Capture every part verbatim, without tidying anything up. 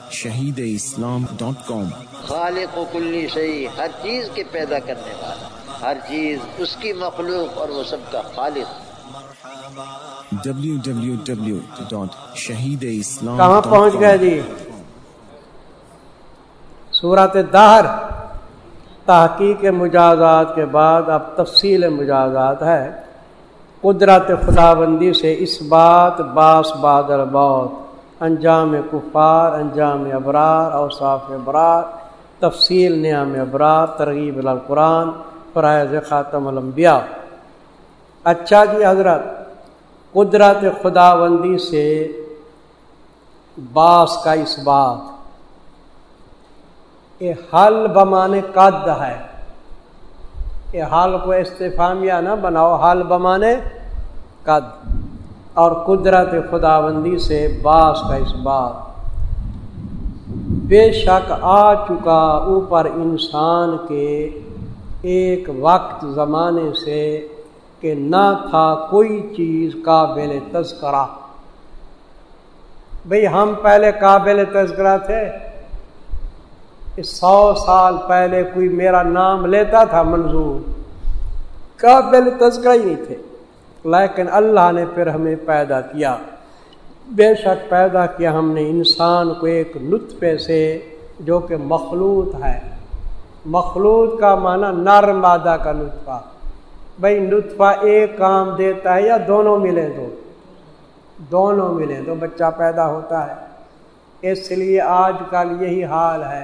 شہید اسلام ڈاٹ کام۔ خالق و کلی شیء، ہر چیز کے پیدا کرنے والا، ہر چیز اس کی مخلوق اور وہ سب کا خالق۔ W W W dot Shaheed Islam کہاں پہنچ گئے جی؟ سورۃ دہر۔ تحقیق مجازات کے بعد اب تفصیل مجازات ہے۔ قدرت خداوندی سے اس بات باس بعد البعد، انجام کفار، انجام ابرار، اوصاف ابرار، تفصیل نعم ابرار، ترغیب القرآن، فرائض خاتم الانبیاء۔ اچھا جی حضرت، قدرت خداوندی سے باس کا اس بات، یہ حل بمانے قد ہے، یہ حل کو استفہامیہ نہ بناؤ، حل بمانے قد، اور قدرت خداوندی سے باس کا اس بات، بے شک آ چکا اوپر انسان کے ایک وقت زمانے سے کہ نہ تھا کوئی چیز قابل تذکرہ۔ بھئی ہم پہلے قابل تذکرہ تھے؟ سو سال پہلے کوئی میرا نام لیتا تھا منظور؟ قابل تذکرہ ہی نہیں تھے، لیکن اللہ نے پھر ہمیں پیدا کیا۔ بے شک پیدا کیا ہم نے انسان کو ایک نطفے سے جو کہ مخلوط ہے۔ مخلوط کا معنی نر مادہ کا نطفہ۔ بھئی نطفہ ایک کام دیتا ہے یا دونوں ملیں تو دونوں ملیں تو بچہ پیدا ہوتا ہے۔ اس لیے آج کل یہی حال ہے،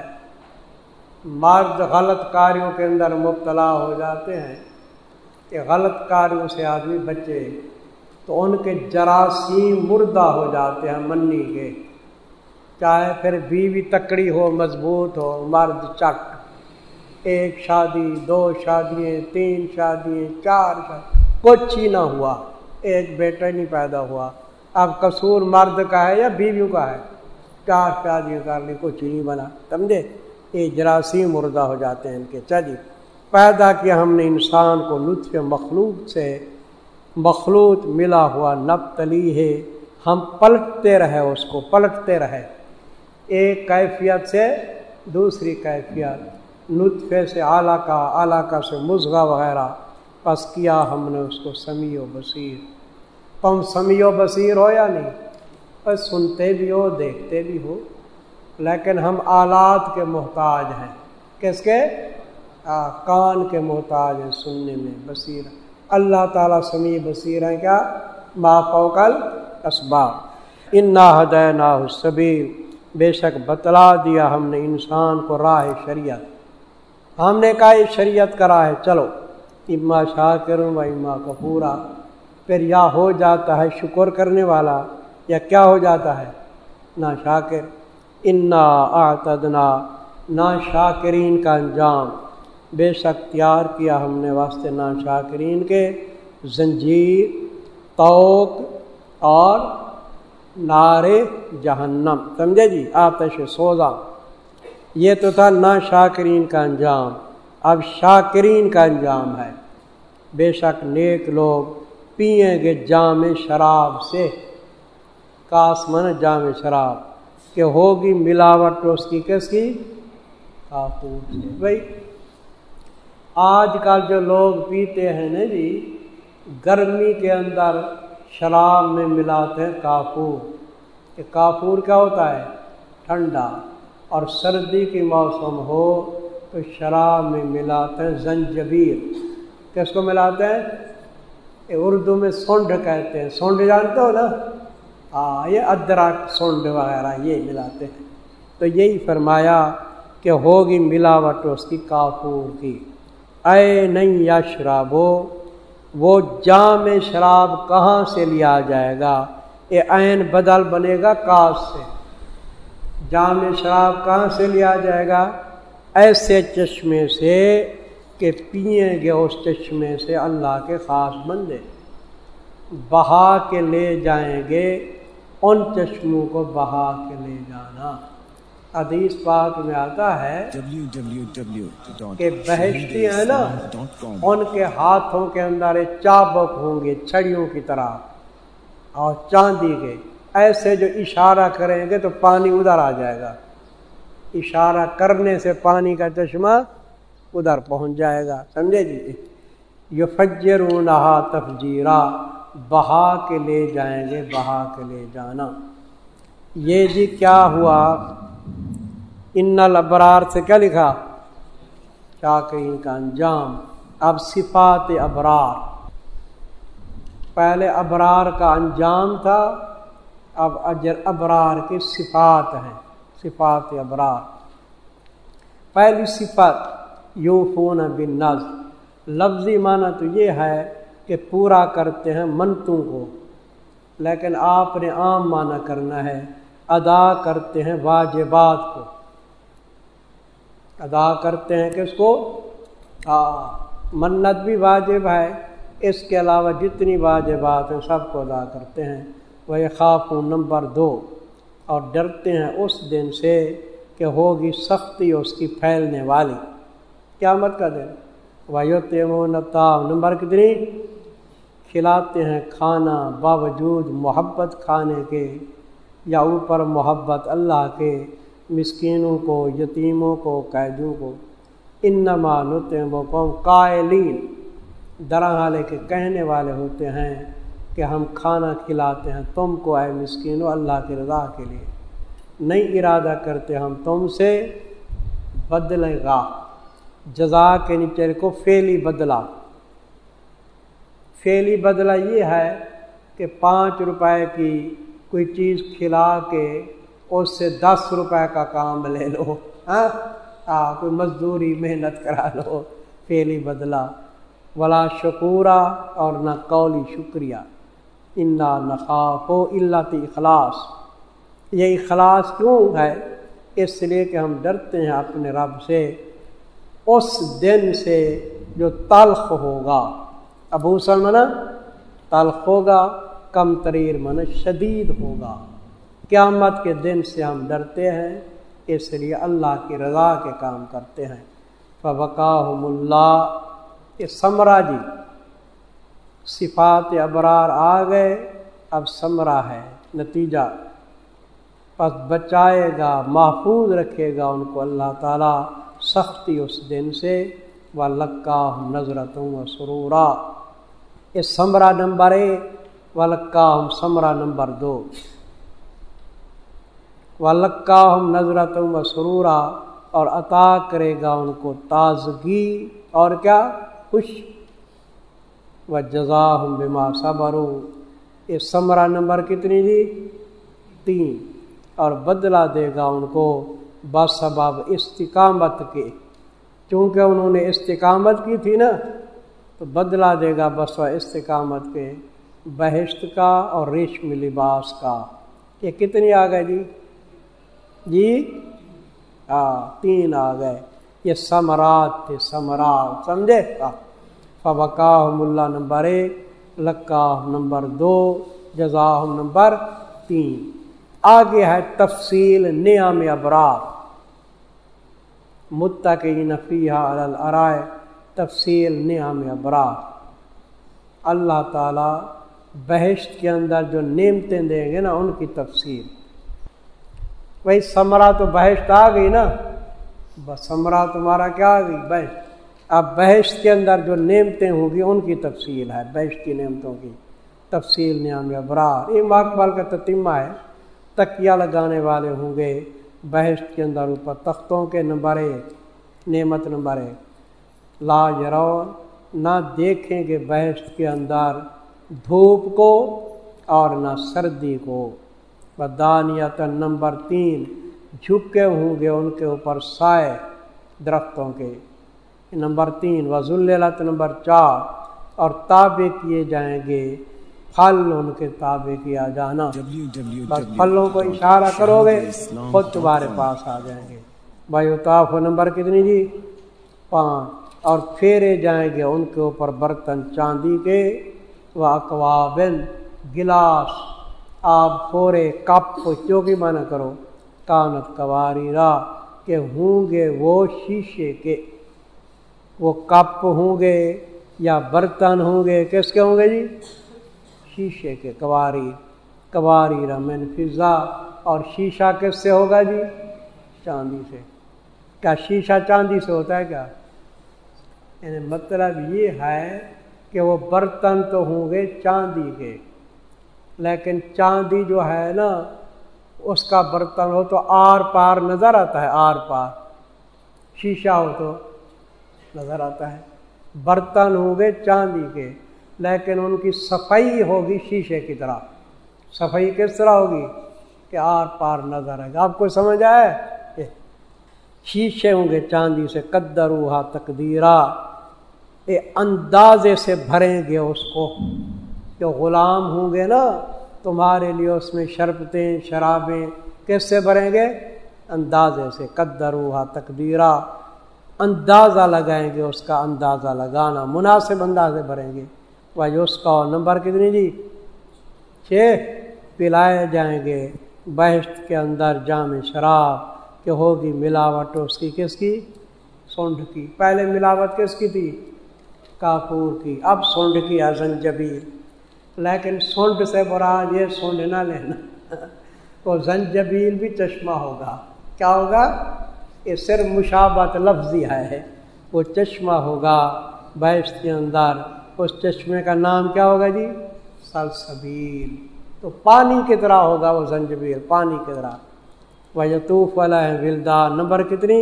مرد غلط کاریوں کے اندر مبتلا ہو جاتے ہیں کہ غلط کاریوں سے آدمی بچے، تو ان کے جراثیم مردہ ہو جاتے ہیں منی کے، چاہے پھر بیوی تکڑی ہو مضبوط ہو، مرد چک، ایک شادی، دو شادیاں، تین شادیاں، چار شادی، کچھ ہی نہ ہوا، ایک بیٹا ہی نہیں پیدا ہوا۔ اب قصور مرد کا ہے یا بیویوں کا ہے؟ چار شادیاں کر لی، کچھ ہی نہیں بنا، سمجھے؟ یہ جراثیم مردہ ہو جاتے ہیں ان کے۔ چلیے، پیدا کیا ہم نے انسان کو لطف مخلوق سے، مخلوط ملا ہوا نبتلی ہے، ہم پلٹتے رہے اس کو، پلٹتے رہے ایک کیفیت سے دوسری کیفیت، نطفے سے علقہ، علقہ سے مضغہ وغیرہ، پس کیا ہم نے اس کو سمیع و بصیر۔ تم سمیع و بصیر ہو یا نہیں؟ بس سنتے بھی ہو، دیکھتے بھی ہو، لیکن ہم آلات کے محتاج ہیں۔ کس کے؟ آ, کان کے محتاج ہیں سننے میں، بصیر۔ اللہ تعالیٰ سمیع بصیر ہیں کیا؟ ما فوق الاسباب۔ انا ہدیناہ السبیل، بے شک بتلا دیا ہم نے انسان کو راہ شریعت۔ ہم نے کہا یہ شریعت کا راہ ہے، چلو، اما شاکر و اما کفورا، پھر یا ہو جاتا ہے شکر کرنے والا یا کیا ہو جاتا ہے؟ نا شاکر۔ انا اعتدنا، نا شاکرین کا انجام، بے شک تیار کیا ہم نے واسطے نا شاکرین کے زنجیر، توق اور نار جہنم، سمجھے جی؟ آتش سوزا۔ یہ تو تھا نا شاکرین کا انجام، اب شاکرین کا انجام ہے۔ بے شک نیک لوگ پئیں گے جام شراب سے، کاس من جام شراب، کہ ہوگی ملاوٹ اس کی، کس کی؟ کافور سے۔ بھائی آج کل جو لوگ پیتے ہیں نا جی، گرمی کے اندر شراب میں ملاتے ہیں کافور۔ کہ کافور کیا ہوتا ہے؟ ٹھنڈا، اور سردی کی موسم ہو تو شراب میں ملاتے ہیں زنجبیل۔ کس کو ملاتے ہیں؟ اردو میں سونڈ کہتے ہیں، سونڈ جانتے ہو نا؟ ہاں، یہ ادرک، سونڈ وغیرہ یہ ملاتے ہیں۔ تو یہی فرمایا کہ ہوگی ملاوٹ اس کی کافور کی۔ اے نہیں یا شرابو، وہ جام شراب کہاں سے لیا جائے گا؟ یہ عین بدل بنے گا کاف سے۔ جام شراب کہاں سے لیا جائے گا؟ ایسے چشمے سے کہ پئیں گے اس چشمے سے اللہ کے خاص بندے، بہا کے لے جائیں گے، ان چشموں کو بہا کے لے جانا۔ حدیث پاک میں آتا ہے کہ بہشتی ہیں نا، ان کے ہاتھوں کے اندر چابک ہوں گے چھڑیوں کی طرح اور چاندی کے، ایسے جو اشارہ کریں گے تو پانی ادھر آ جائے گا، اشارہ کرنے سے پانی کا چشمہ ادھر پہنچ جائے گا، سمجھے جی. یفجرونہا تفجیرا، بہا کے لے جائیں گے، بہا کے لے جانا. یہ جی کیا ہوا؟ ان الابرار سے کیا لکھا؟ شاکرین کا انجام. اب صفات ابرار، پہلے ابرار کا انجام تھا، اب اجر ابرار کی صفات ہیں، صفات ابرار. پہلی صفت یوفون بالنذر، لفظی معنی تو یہ ہے کہ پورا کرتے ہیں منتوں کو، لیکن آپ نے عام معنی کرنا ہے ادا کرتے ہیں واجبات کو. ادا کرتے ہیں کس کو؟ ہاں، منت بھی واجب ہے، اس کے علاوہ جتنی واجبات ہیں سب کو ادا کرتے ہیں. وَيَخَافُونَ نمبر دو، اور ڈرتے ہیں اس دن سے کہ ہوگی سختی اس کی پھیلنے والی، قیامت کا دن. وَيُطْعِمُونَ الطَّعَامَ نمبر کتنی؟ کھلاتے ہیں کھانا باوجود محبت کھانے کے یا اوپر محبت اللہ کے، مسکینوں کو، یتیموں کو، قیدیوں کو. انما نطعمکم قائلین، درحالے کے کہنے والے ہوتے ہیں کہ ہم کھانا کھلاتے ہیں تم کو اے مسکینوں اللہ کی رضا کے لیے، نہیں ارادہ کرتے ہم تم سے بدلے گا. جزا کے نیچے کو فعلی بدلہ، فعلی بدلہ یہ ہے کہ پانچ روپے کی کوئی چیز کھلا کے اس سے دس روپے کا کام لے لو، ہاں ہاں کوئی مزدوری محنت کرا لو، فعلی بدلہ. ولا شکورا، اور نہ قولی شکریہ. انا نخاف الا اخلاص، یہ اخلاص کیوں ہے؟ اس لیے کہ ہم ڈرتے ہیں اپنے رب سے اس دن سے جو تلخ ہوگا. ابو سلمنا تلخ ہوگا، کم تریر من شدید ہوگا. قیامت کے دن سے ہم ڈرتے ہیں، اس لیے اللہ کی رضا کے کام کرتے ہیں. فوقاہم اللہ، یہ ثمرہ جی، صفات ابرار آ گئے، اب ثمرہ ہے، نتیجہ. پس بچائے گا، محفوظ رکھے گا ان کو اللہ تعالیٰ سختی اس دن سے. وَلَقَّاهُمْ نَظْرَةٌ وَسُرُورًا، یہ ثمرہ نمبر ایک. وَلَقَّاهُمْ ثمرہ نمبر دو. وَلَقَّاهُمْ نَظْرَةٌ وَسُرُورًا، اور عطا کرے گا ان کو تازگی اور کیا؟ خوش. وَجَزَاهُمْ بِمَا صَبَرُوا، یہ ثمرہ نمبر کتنی دی؟ تین. اور بدلہ دے گا ان کو بسبب استقامت کے، چونکہ انہوں نے استقامت کی تھی نا، تو بدلہ دے گا بسبب استقامت کے، بہشت کا اور ریشمی لباس کا. یہ کتنی آ گئے جی؟ جی ہاں تین آ گئے. یہ ثمرات تھے، ثمرات، سمجھے؟ فوقاہم اللہ نمبر ایک، لقاہم نمبر دو، جزاہم نمبر تین. آگے ہے تفصیل نعم ابرار. متکئین فیہا علی الارائک، تفصیل نعم ابرار. اللہ تعالیٰ بہشت کے اندر جو نعمتیں دیں گے نا ان کی تفصیل. وہی ثمرہ تو بہشت آ گئی نا، بس ثمرہ تمہارا کیا آ گئی؟ بہشت. اب بہشت کے اندر جو نعمتیں ہوں گی ان کی تفصیل ہے، بہشت کی نعمتوں کی تفصیل نعم ابرار. یہ ماقبل کا تتمہ ہے. تکیہ لگانے والے ہوں گے بہشت کے اندر اوپر تختوں کے. نمبر ایک، نعمت نمبر ایک، لا یرون، نہ دیکھیں گے بہشت کے اندر دھوپ کو اور نہ سردی کو. بدانیتاً نمبر تین، جھکے ہوں گے ان کے اوپر سائے درختوں کے. نمبر تین، وذللت نمبر چار، اور تابع کیے جائیں گے، پھل ان کے تابع کیا جانا. بس پھلوں کو اشارہ کرو گے خود تمہارے پاس آ جائیں گے. بایوتاف نمبر کتنی جی؟ پانچ. اور پھیرے جائیں گے ان کے اوپر برتن چاندی کے، و اکوابن، گلاس، آب خورے، کپ، جو بھی معنی کرو، کانت قواریرا، کہ ہوں گے وہ شیشے کے. وہ کپ ہوں گے یا برتن ہوں گے، کس کے ہوں گے جی؟ شیشے کے. قواری، قواریر من فضہ، اور شیشہ کس سے ہوگا جی؟ چاندی سے. کیا شیشہ چاندی سے ہوتا ہے کیا؟ یعنی مطلب یہ ہے کہ وہ برتن تو ہوں گے چاندی کے، لیکن چاندی جو ہے نا اس کا برتن ہو تو آر پار نظر آتا ہے، آر پار. شیشہ ہو تو نظر آتا ہے. برتن ہوں گے چاندی کے لیکن ان کی صفائی ہوگی شیشے کی طرح. صفائی کس طرح ہوگی کہ آر پار نظر آئے گا. آپ کو سمجھ آئے؟ شیشے ہوں گے چاندی سے، قدروہا تقدیرا، اے اندازے سے بھریں گے اس کو. جو غلام ہوں گے نا تمہارے لیے اس میں شربتیں شرابیں کس سے بھریں گے؟ اندازے سے. قدروہا تقدیرا، اندازہ لگائیں گے اس کا، اندازہ لگانا، مناسب اندازے بھریں گے. وہی اس کا نمبر کتنی جی؟ چھ. پلائے جائیں گے بہشت کے اندر جام شراب کہ ہوگی ملاوٹ اس کی، کس کی؟ سونڈ کی. پہلے ملاوٹ کس کی تھی؟ کافور کی. اب سونڈ کی ہے، زنجبیل. لیکن سونڈ سے مراد یہ سونڈ نہ لینا، وہ زنجبیل بھی چشمہ ہوگا. کیا ہوگا؟ یہ صرف مشابہت لفظی ہے. وہ چشمہ ہوگا بہشت کے اندر. اس چشمے کا نام کیا ہوگا جی؟ سلسبیل. تو پانی کی طرح ہوگا وہ زنجبیل، پانی کی طرح. وَيَطُوفُ عَلَيْهِمْ وِلْدَانٌ، نمبر کتنی؟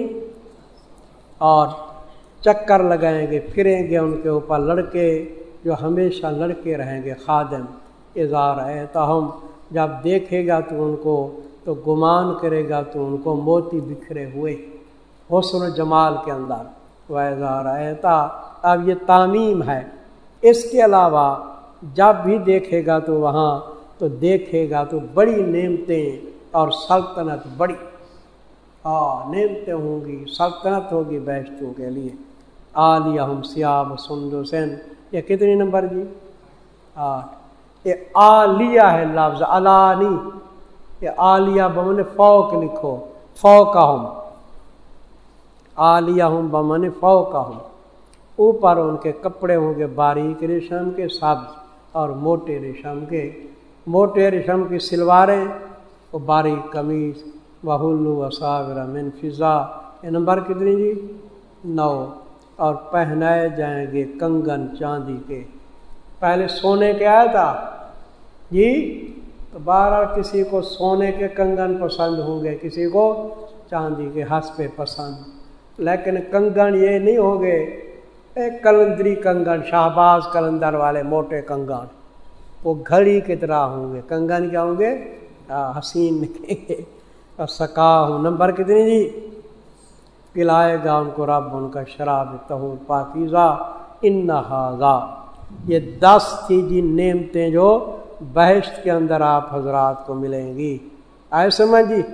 اور چکر لگائیں گے، پھریں گے ان کے اوپر لڑکے جو ہمیشہ لڑکے رہیں گے، خادم. اِذَا رَأَيْتَهُمْ، جب دیکھے گا تو ان کو تو گمان کرے گا تو ان کو موتی بکھرے ہوئے حسن و جمال کے اندر. وَإِذَا رَأَيْتَ، اب یہ تعمیم ہے. اس کے علاوہ جب بھی دیکھے گا تو وہاں تو دیکھے گا تو بڑی نعمتیں اور سلطنت بڑی. ہاں نعمتیں ہوں گی، سلطنت ہوگی بہشتوں کے لیے. عالیہم ثیاب سندس، یہ کتنی نمبر جی؟ آٹھ. یہ عالیہ ہے لفظ، علانی. یہ عالیہ بمن فوق لکھو، فوقہم. عالیہم بمن فوقہم، اوپر ان کے کپڑے ہوں گے باریک ریشم کے، سبز اور موٹے ریشم کے. موٹے ریشم کی سلواریں، وہ باریک قمیض. وَحُلُّوا وَأَسَاوِرَ مِن فِضَّةٍ، یہ نمبر کتنی جی؟ نو. اور پہنائے جائیں گے کنگن چاندی کے. پہلے سونے کے آیا تھا جی، تو بہرحال کسی کو سونے کے کنگن پسند ہوں گے، کسی کو چاندی کے، حسب پسند. لیکن کنگن یہ نہیں ہوں گے ایک کلندری کنگن، شہباز کلندر والے موٹے کنگن، وہ گھڑی کی طرح ہوں گے. کنگن کیا ہوں گے؟ حسین نکلیں گے. اور سکا ہوں، نمبر کتنی جی؟ پلائے گا ان کو رب ان کا شراب طہور پاکیزہ. ان ھذا، یہ دس تھی جی نعمتیں جو بہشت کے اندر آپ حضرات کو ملیں گی. آئے سمجھ جی؟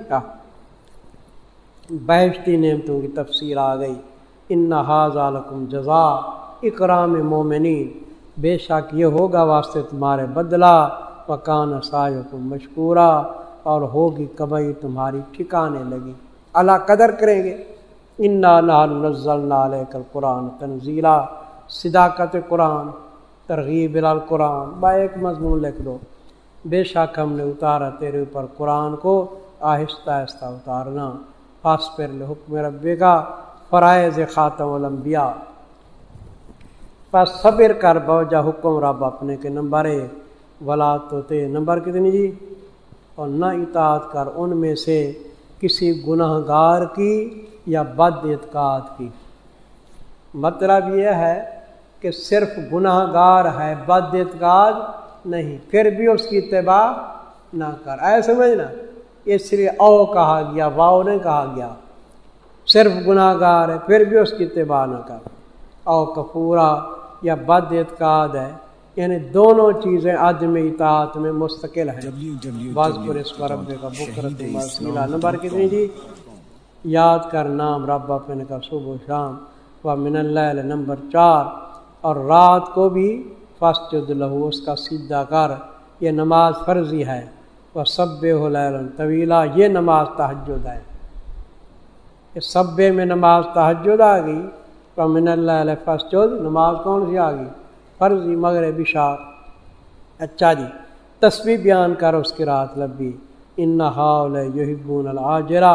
بہشتی نعمتوں کی تفسیر آ گئی. ان ھذا لکم جزاء اکرام مومنین، بے شک یہ ہوگا واسطے تمہارے بدلہ. وکان سعیکم مشکورا، اور ہوگی کمائی تمہاری ٹھکانے لگی، اللہ قدر کریں گے. انا نحن نزلنا علیک القرآن تنزیلا، صداقت قرآن، ترغیب الی القرآن. با ایک مضمون لکھ دو، بے شک ہم نے اتارا تیرے اوپر قرآن کو آہستہ آہستہ اتارنا. فاصبر لحکم ربک، فرائض خاتم الانبیاء، پس صبر کر بوجہ حکم رب اپنے کے. نمبر ایک ولا توتے، نمبر کتنی جی؟ اور نہ اطاعت کر ان میں سے کسی گناہ گار کی یا بد اعتقاد کی. مطلب یہ ہے کہ صرف گناہ گار ہے، بد اعتقاد نہیں، پھر بھی اس کی اتباع نہ کر. ایسے سمجھنا، اس لیے او کہا گیا، واؤ نہیں کہا گیا. صرف گناہ گار ہے پھر بھی اس کی اتباع نہ کر. او کفورا، یا بد اعتقاد ہے، یعنی دونوں چیزیں عدم اطاعت میں مستقل ہیں. واذکر اسم ربک بکرۃ واصیلا، نمبر کتنی جی؟ یاد کر نام رب اپنے کا صبح و شام. ومن اللیل، نمبر چار، اور رات کو بھی فاسجد لہو، اس کا سجدہ کر. یہ نماز فرضی ہے. وسبح لیلا طویلا، یہ نماز تہجد ہے. اس سبے میں نماز تہجد آ گئی. ومن اللیل فاسجد، نماز کون سی آ گئی؟ فرضی، مغرب عشاء. اچھا جی، تسبیح بیان کر اس کی رات لبی. ان ہؤلاء یحبون العاجلہ،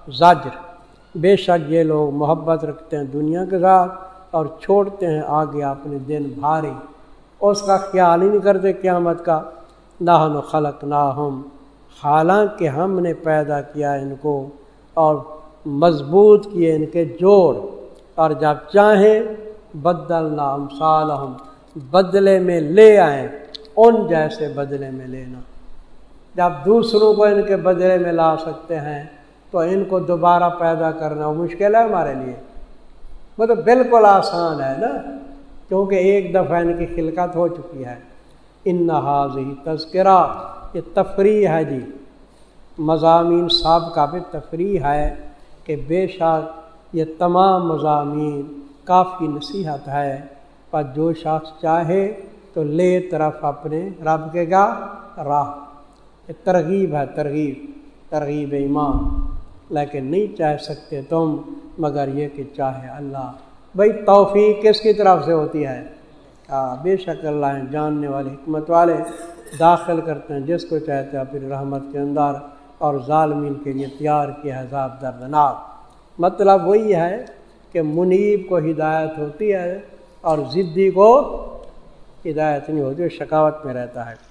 زجر، بے شک یہ لوگ محبت رکھتے ہیں دنیا کے ساتھ اور چھوڑتے ہیں آگے اپنے دن بھاری، اس کا خیال ہی نہیں کرتے قیامت کا۔ نحن خلقناہم، حالانکہ ہم نے پیدا کیا ان کو اور مضبوط کیے ان کے جوڑ، اور جب چاہیں بدلنا امثالہم، بدلے میں لے آئیں ان جیسے بدلے میں لینا۔ جب دوسروں کو ان کے بدلے میں لا سکتے ہیں تو ان کو دوبارہ پیدا کرنا مشکل ہے ہمارے لیے، وہ تو بالکل آسان ہے نا، کیونکہ ایک دفعہ ان کی خلقت ہو چکی ہے۔ ان ھذہ تذکرہ، یہ تفریح ہے جی، مضامین سابقہ پہ تفریح ہے کہ بے شک یہ تمام مضامین کافی نصیحت ہے، پر جو شخص چاہے تو لے طرف اپنے رب کے گا راہ، یہ ترغیب ہے، ترغیب ترغیب ایمان، لیکن نہیں چاہ سکتے تم مگر یہ کہ چاہے اللہ۔ بھئی توفیق کس کی طرف سے ہوتی ہے؟ ہاں بے شک اللہ جاننے والے حکمت والے، داخل کرتے ہیں جس کو چاہتے ہیں اپنی رحمت کے اندر، اور ظالمین کے لیے تیار کیا عذاب دردناک۔ مطلب وہی ہے کہ منیب کو ہدایت ہوتی ہے اور ضدی کو ہدایت نہیں ہوتی، شقاوت میں رہتا ہے۔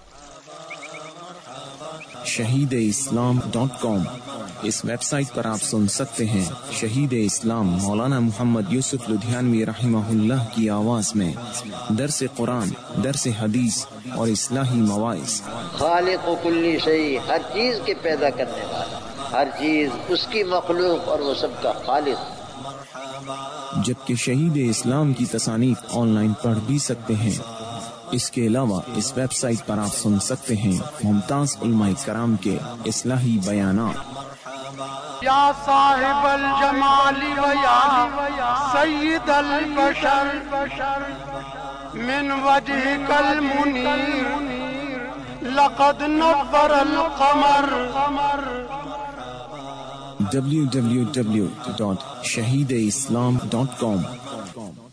شہید اسلام ڈاٹ کام، اس ویب سائٹ پر آپ سن سکتے ہیں شہید اسلام مولانا محمد یوسف لدھیانوی رحمہ اللہ کی آواز میں درس قرآن، درس حدیث اور اصلاحی مواعظ۔ خالق و کلی شیء، ہر چیز کے پیدا کرنے والا، ہر چیز اس کی مخلوق اور وہ سب کا خالق۔ جبکہ شہید اسلام کی تصانیف آن لائن پڑھ بھی سکتے ہیں۔ اس کے علاوہ اس ویب سائٹ پر آپ سن سکتے ہیں ممتاز علماء کرام کے اصلاحی بیانات۔ یا صاحب الجمال و یا سید البشر من وجهك المنیر لقد نور القمر۔ ڈبلیو ڈبلیو ڈبلیو ڈاٹ شہید اسلام ڈاٹ کام